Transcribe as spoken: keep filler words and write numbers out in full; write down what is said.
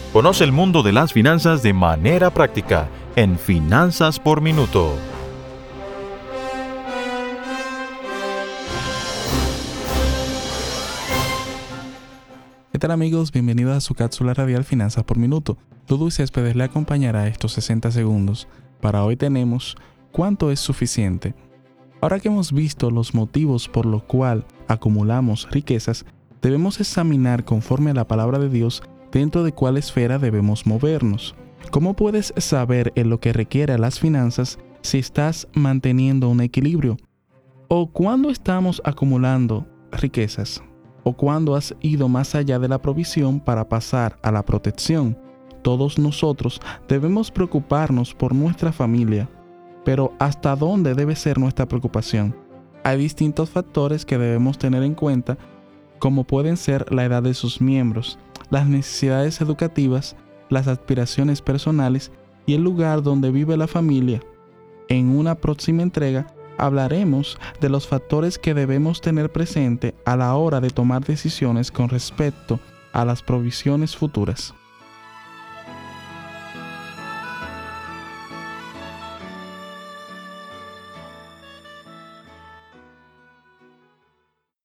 Conoce el mundo de las finanzas de manera práctica en Finanzas por Minuto. ¿Qué tal, amigos? Bienvenidos a su cápsula radial Finanzas por Minuto. Dudu Céspedes le acompañará estos sesenta segundos. Para hoy tenemos ¿cuánto es suficiente? Ahora que hemos visto los motivos por los cuales acumulamos riquezas, debemos examinar conforme a la palabra de Dios dentro de cuál esfera debemos movernos. ¿Cómo puedes saber en lo que requiere a las finanzas si estás manteniendo un equilibrio? ¿O cuándo estamos acumulando riquezas? ¿O cuándo has ido más allá de la provisión para pasar a la protección? Todos nosotros debemos preocuparnos por nuestra familia, pero ¿hasta dónde debe ser nuestra preocupación? Hay distintos factores que debemos tener en cuenta, como pueden ser la edad de sus miembros, las necesidades educativas, las aspiraciones personales y el lugar donde vive la familia. En una próxima entrega hablaremos de los factores que debemos tener presente a la hora de tomar decisiones con respecto a las provisiones futuras.